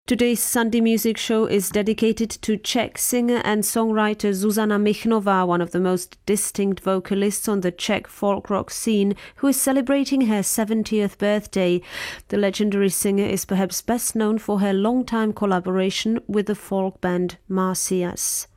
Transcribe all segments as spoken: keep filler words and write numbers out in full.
Today's Sunday Music Show is dedicated to Czech singer and songwriter Zuzana Michnová, one of the most distinct vocalists on the Czech folk rock scene, who is celebrating her seventieth birthday. The legendary singer is perhaps best known for her long-time collaboration with the folk band Marsyas.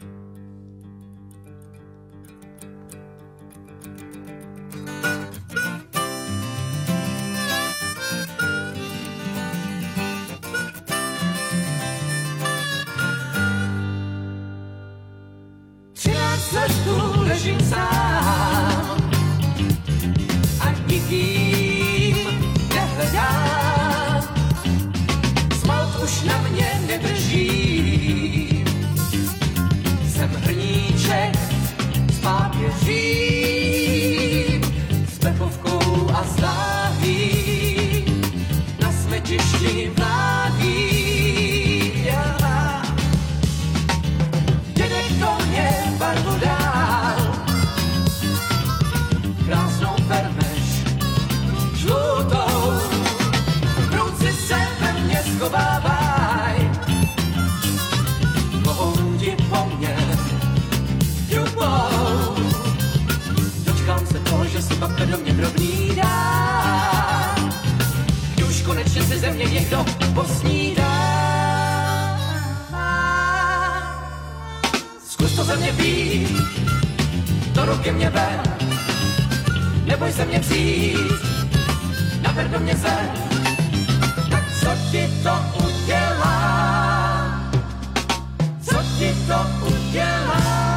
Tu ležím sám a nikým nehledám. Smalt už na mě nedrží. Jsem hrníček s pápěřím, s pechovkou a záhý, na smetišti vládí. Dědek do mě barvu dál, krásnou permeš žlutou, krouci se ve mně schovávaj, pohoudí po mně ďubou. Dočkám se toho, že si pak do mě drobný dá, kdy už konečně si ze mě někdo posnídá. Zkus to ze mě být, do ruky mě ber, neboj se mě vzít, naber do mě zem, tak co ti to udělá, co ti to udělá.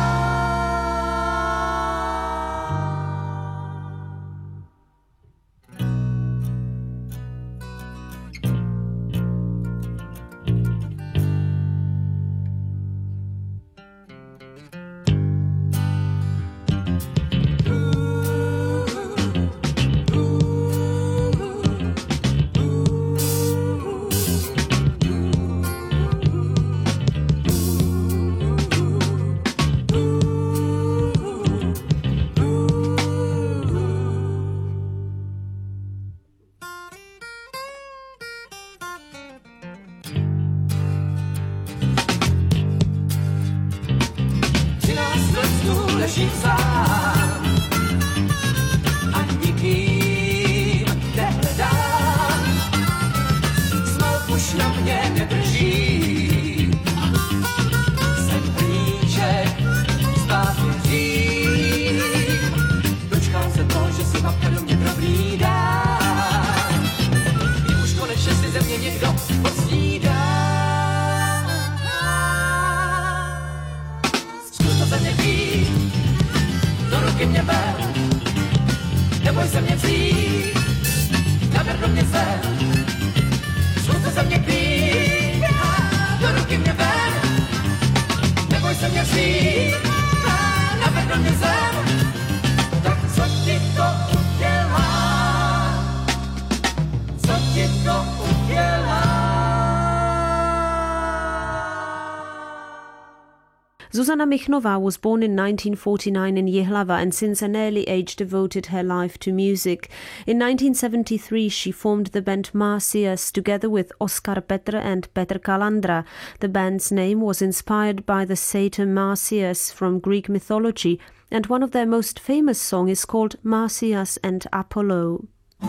Ležím sám a nikým nehledám. Smalt už na mě nedrží. Jsem hrníček s pápěřím. Dočkám se toho, že si babka do mě dobrý dá. Kdy už konečně si ze mě někdo posnídá. Zkus to ze mě být, do ruky mě ber, neboj se mě vzít, naber do mě zem, zkus to ze mě být, do ruky mě ber, neboj se mě vzít, naber do mě zem, tak co ti to udělá, co ti to udělá. Zuzana Michnová was born in nineteen forty-nine in Jihlava and since an early age devoted her life to music. In nineteen seventy-three she formed the band Marsyas together with Oskar Petr and Petr Kalandra. The band's name was inspired by the satyr Marsyas from Greek mythology, and one of their most famous songs is called Marsyas and Apollo.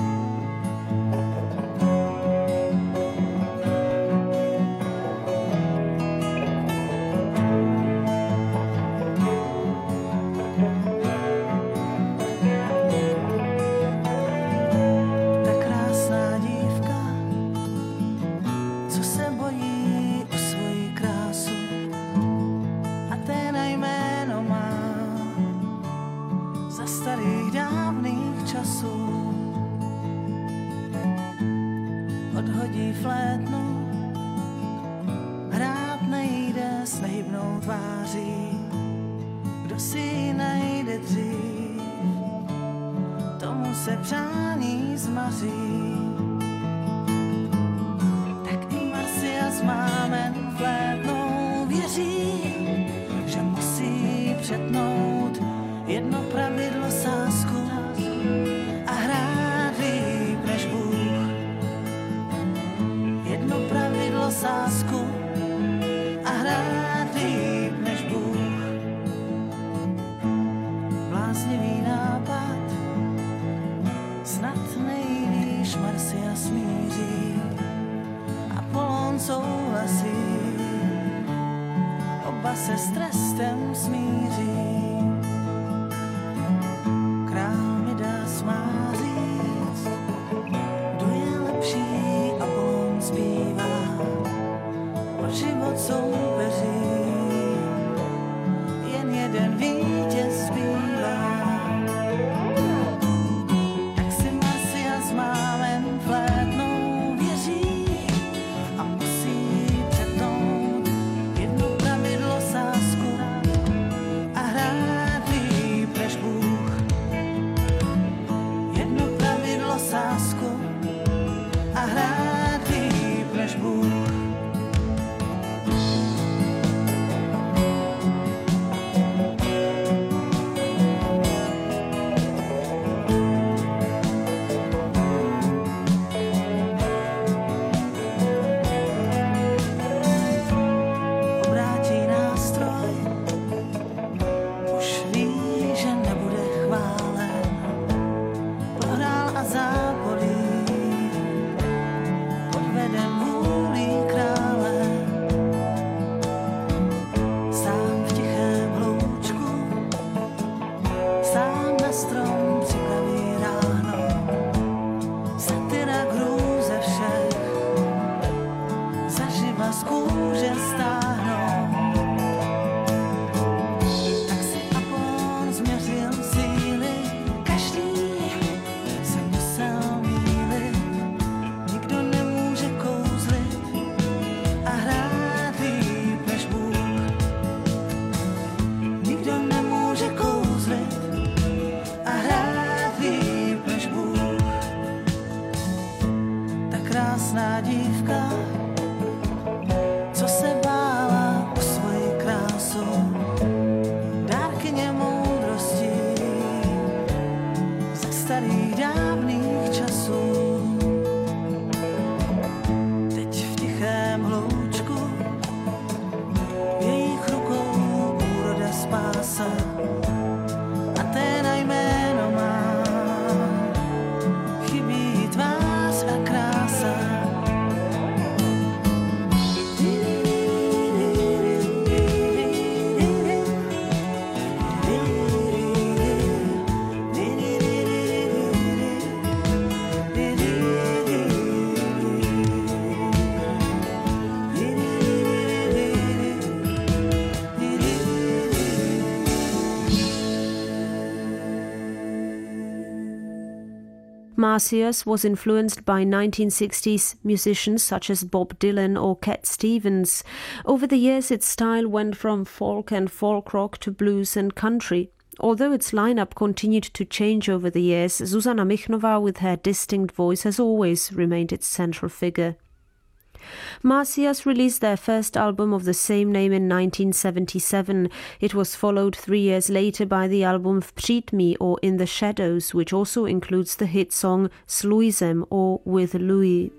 Odhodí flétnu, hrát nejde s nehybnou tváří. Kdo si ji najde dřív, tomu se přání zmaří. Tak i Marsyas máme flétnou věří, že musí přetnout jedno pravidlo sázku a hrát líp než Bůh. Jedno pravidlo sázku a hrát líp než Bůh. Bláznivý nápad, snad nejvýš Marsia smíří, Apollon souhlasí, oba se s trestem smíří. Král Midas má říct, kdo je lepší, Apollon zpívá, o život soupeří, jen jeden vítěz zbývá. Tak si Marsia s mámem flétnou věří a musí přetnout jedno pravidlo sázku a hrát líp než Bůh. Jedno pravidlo sázku a hrát líp než Bůh. Obrátí nástroj, už ví, že nebude chválen. Prohrál a zápolí, podveden vůlí krále. Sám v tichém hloučku, sám na strom připraví ráno. Satyra k hrůze všech, zaživa z kůže stáhnou. Tak si Apollon změřil síly, každý se musel mýlit. Nikdo nemůže kouzlit a hrát líp než Bůh. Nikdo nemůže kouzlit a hrát líp než Bůh. Ta krásná dívka, co se bála o svoji krásu, dárkyně moudrosti ze starých dávných časů. Teď v tichém hloučku v jejich rukou úroda spása a Aténa jméno má, chybí tvář a krása. Marsyas was influenced by nineteen sixties musicians such as Bob Dylan or Cat Stevens. Over the years, its style went from folk and folk rock to blues and country. Although its lineup continued to change over the years, Zuzana Michnová, with her distinct voice, has always remained its central figure. Marsyas released their first album of the same name in nineteen seventy-seven. It was followed three years later by the album V přítmí, or In the Shadows, which also includes the hit song S Louisem, or With Louis.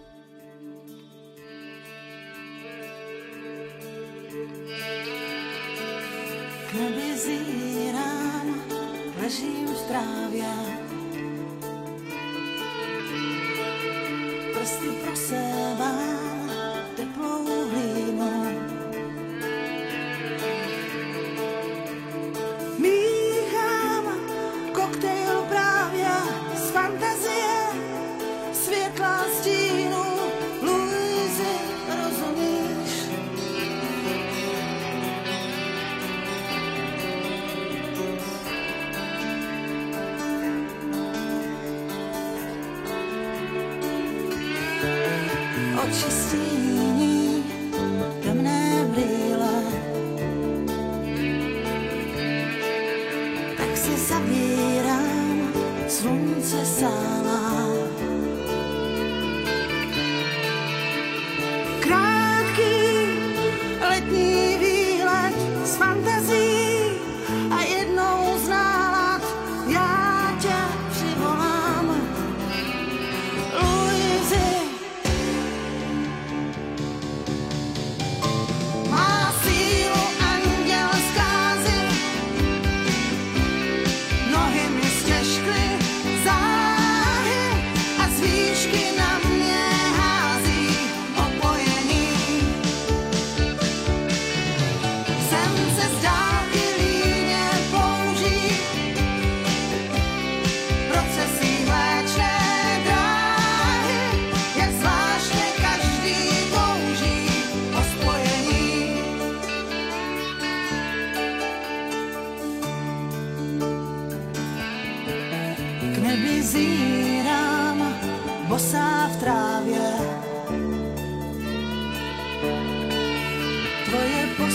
K nebi zírám, ležím v trávě, prsty prosevám teplou hlínou. Míchám koktejl právě z fantazie, světla stínu, Louisi, rozumíš? Oči stíní, temné brýle, tak si zabírám, slunce sálá. Krátký letní výlet z fantazí a jednou z nálad já tě přivolám. Louisi,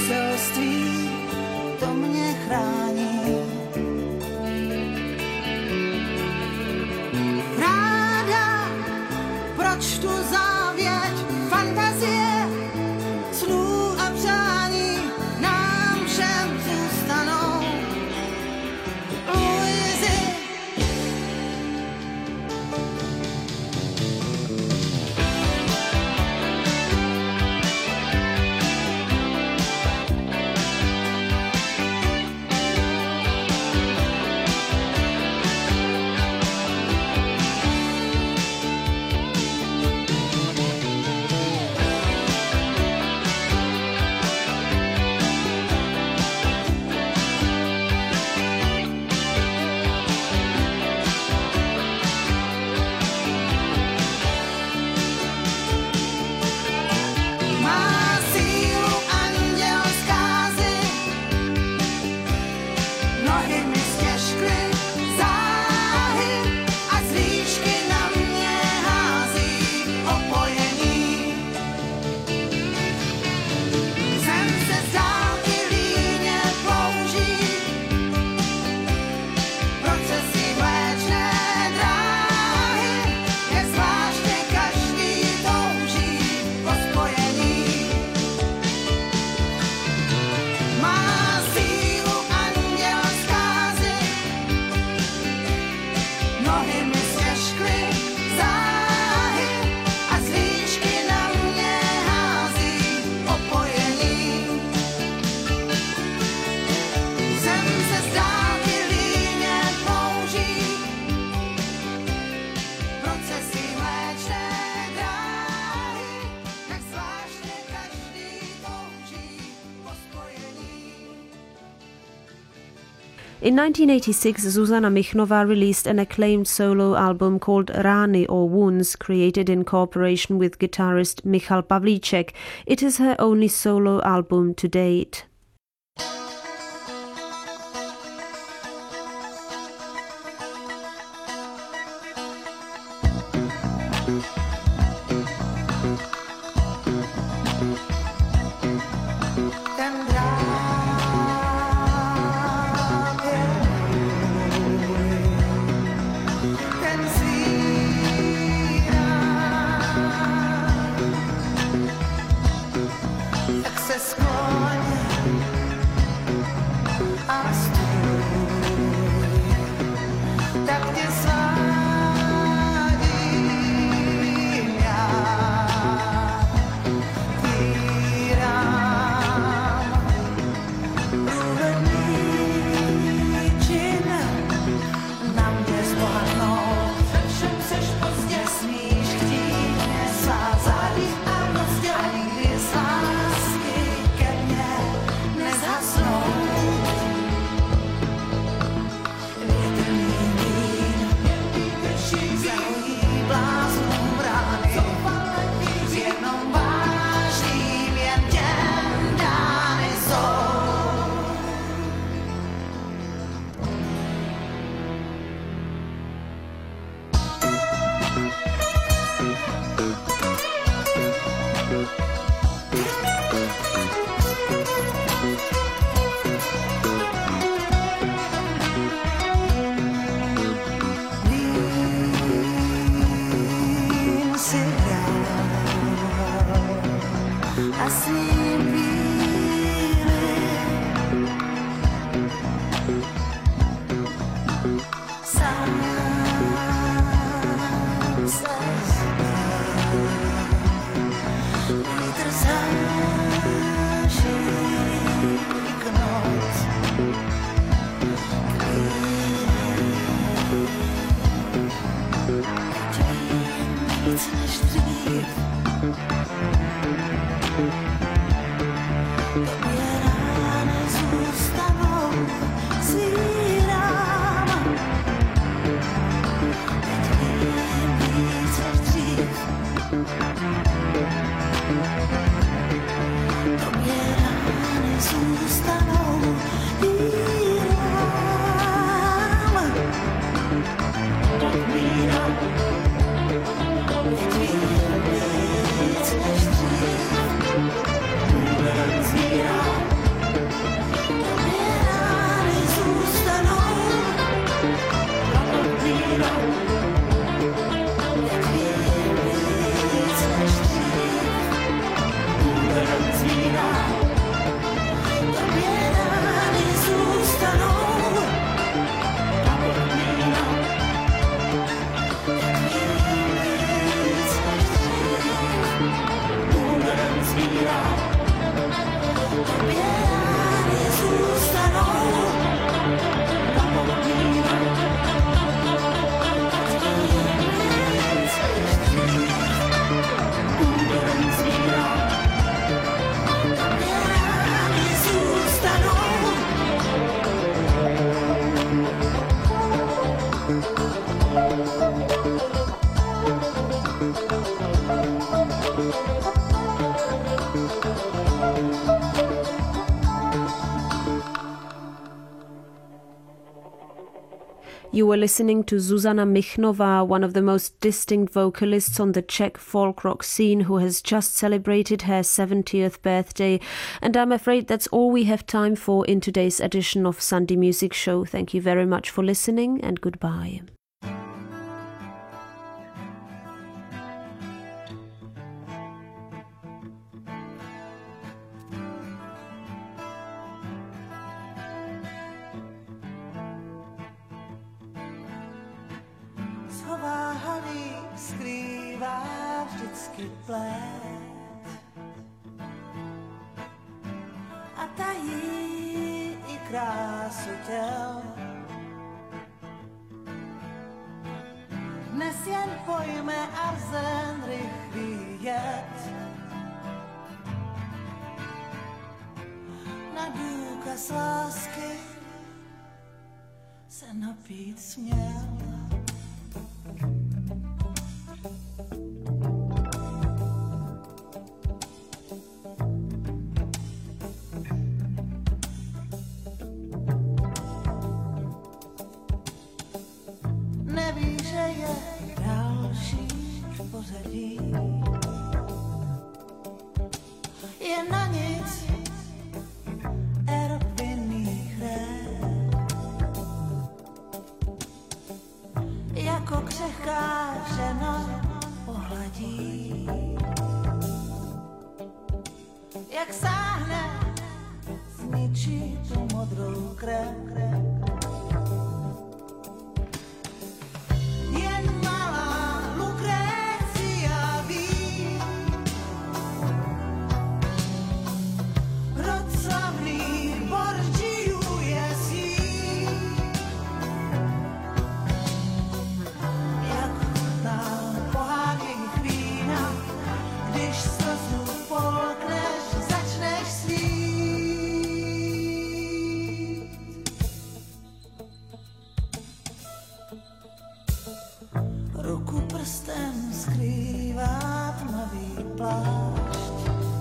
poselství, to mě chrání. Ráda, proč tu závěť fantazie, snů a přání nám všem zůstanou. Luizi. In nineteen eighty-six, Zuzana Michnová released an acclaimed solo album called Rány or Wounds, created in cooperation with guitarist Michal Pavlíček. It is her only solo album to date. Zvíra You were listening to Zuzana Michnova, one of the most distinct vocalists on the Czech folk rock scene, who has just celebrated her seventieth birthday. And I'm afraid that's all we have time for in today's edition of Sunday Music Show. Thank you very much for listening, and goodbye. Háry skrývá vždycky plét a tají i krásu těl. Dnes jen pojme arzen rychlý jed na důkaz lásky se napít směl. Neví, že je další v pořadí, je na nic erpinných rét, jako křehká žena pohladí, jak sáhne, zničí tu modrou krev. Ruku prstem skrývá tmavý plášť,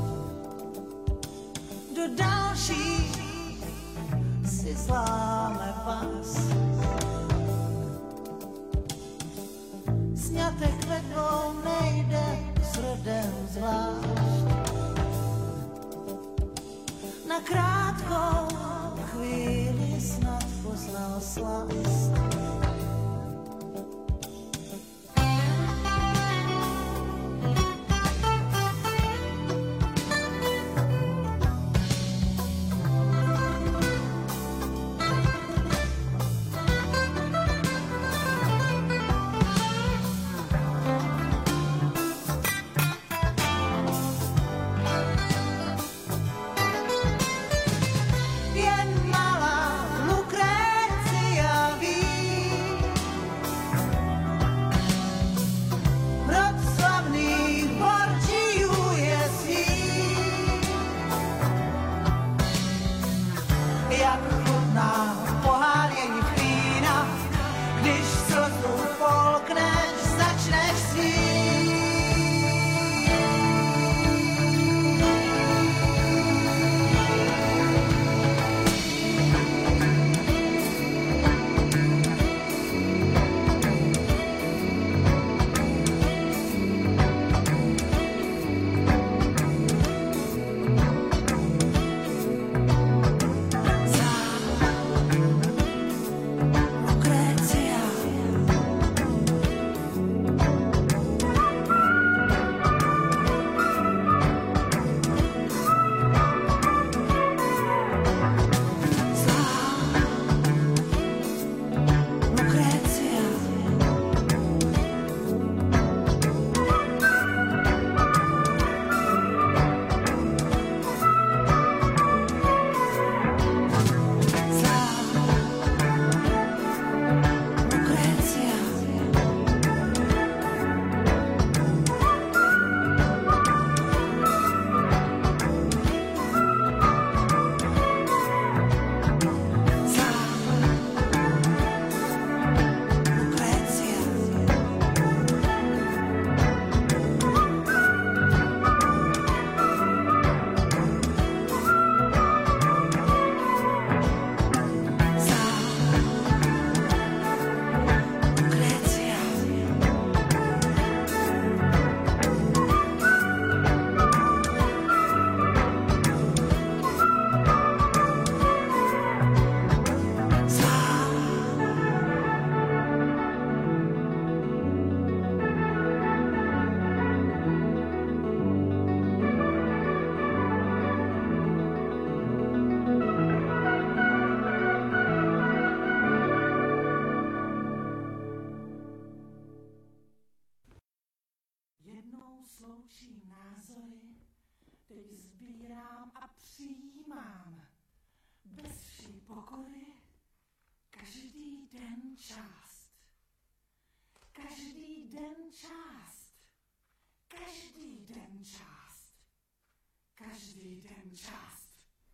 do další si zláme pas. Sňatek ve dvou nejde s rodem zvlášť, na krátkou chvíli snad poznal slast. Jen malá Lukrécia ví, teď sbírám a přijímám bez vší pokory každý den část. Každý den část. Každý den část. Každý den část.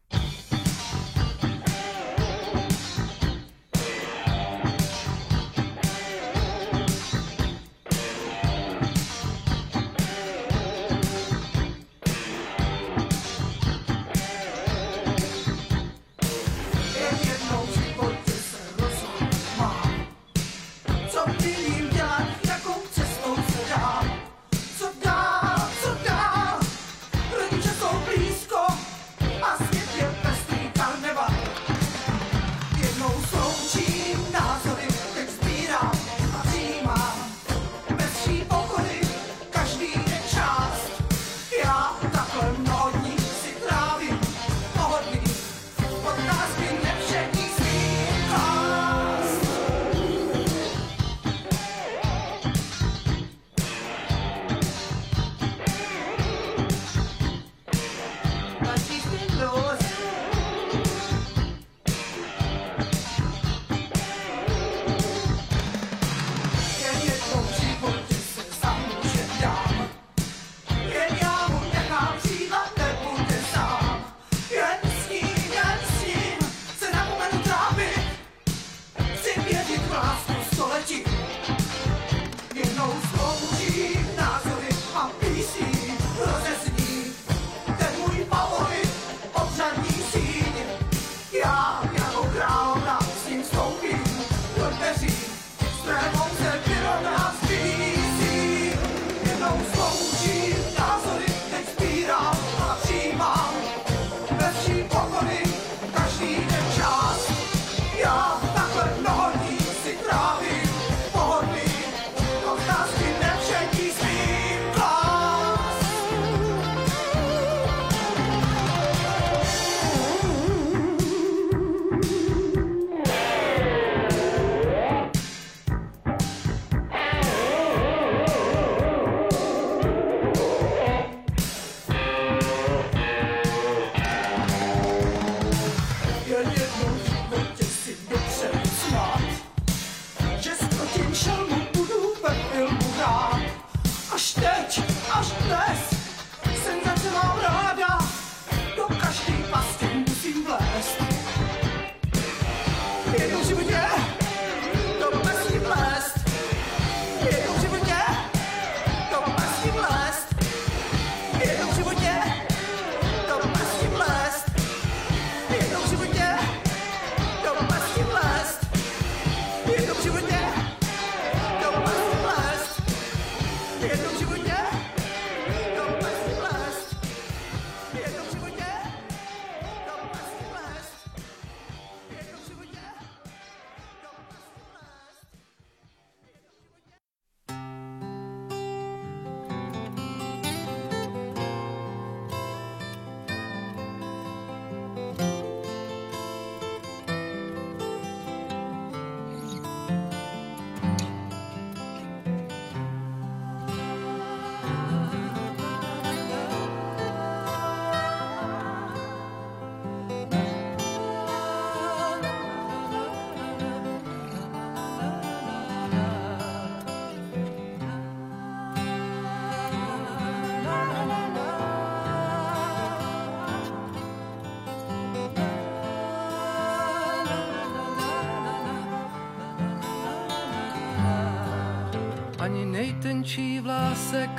Ani nejtenčí vlásek,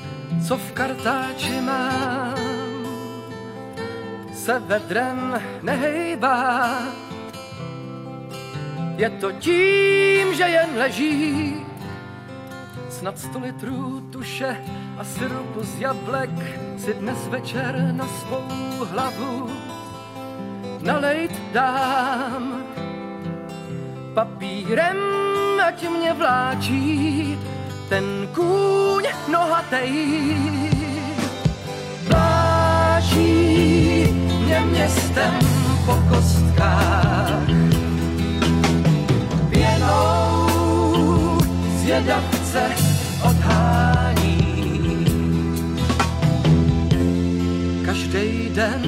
co v kartáči mám, se vedrem nehejbá. Je to tím, že jen leží snad sto litrů tuše a syrupu z jablek si dnes večer na svou hlavu nalejt dám. Papírem ať mě vláčí ten kůň nohatej. Vláčí mě městem po kostkách, pěnou zvědavce odhání. každý den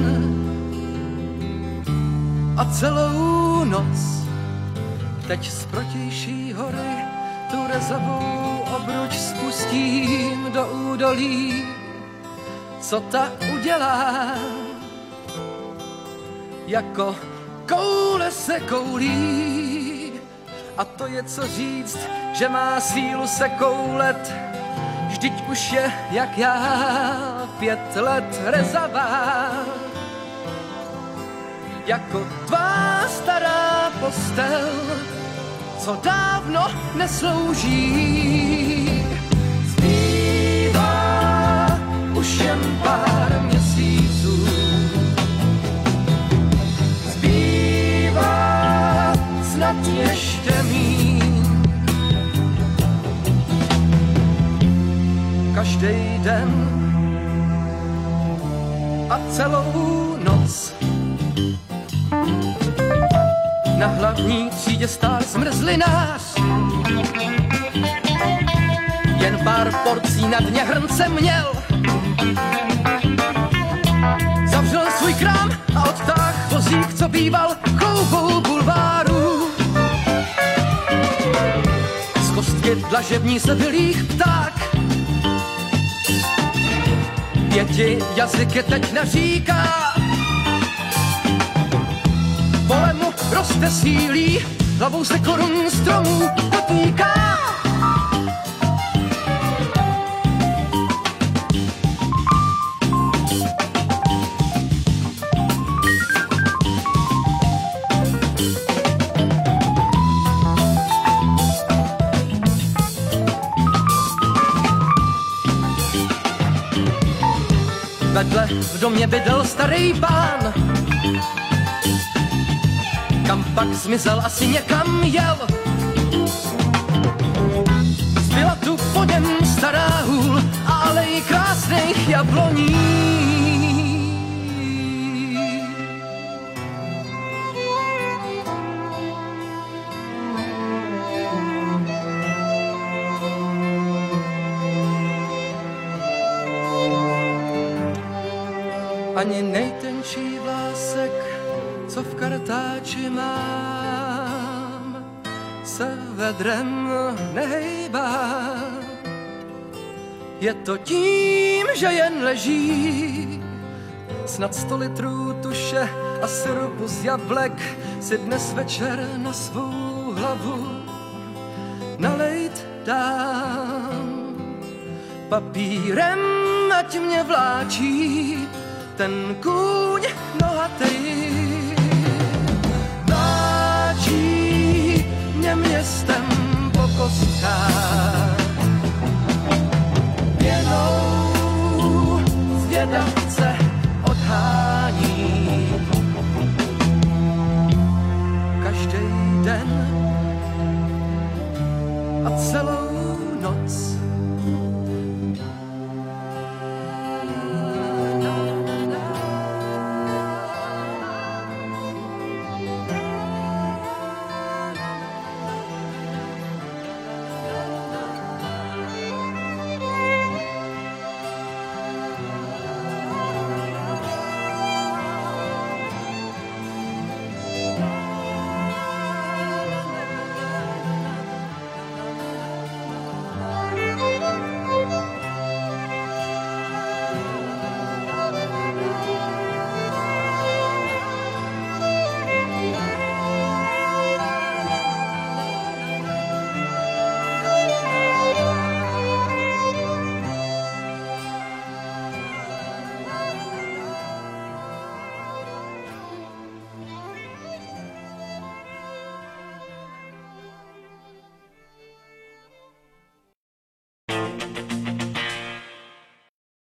a celou noc. Teď z protější hory tu rezavou obruč spustím do údolí. Co ta udělá? Jako koule se koulí. A to je co říct, že má sílu se koulet. Vždyť už je jak já, pět let rezavá. Jako tvá stará postel, co dávno neslouží. Zbývá už jen pár měsíců. Zbývá snad ještě míň. Každý den a celou noc. Na hlavní třídě stál zmrzlinář. Jen pár porcí na dně hrnce měl. Zavřel svůj krám a odtáh vozík, co býval choubou bulváru. Z kostky dlažební se vylích pták. Pěti jazyky teď naříká. Pole mu roste sílí, hlavou se korun stromů dotýká. Vedle v domě bydlel starý pán, kam pak zmizel, asi někam jel. Zbyla tu po něm stará hůl a alej krásných jabloní. Ani nejtenčí vlásek, co v kartáči mám, se vedrem nehejbá. Je to tím, že jen leží. Snad sto litrů tuše a syrupu z jablek si dnes večer na svou hlavu nalejt dám. Papírem ať mě vláčí ten kůň nohatej. Vláčí mě městem po kostkách.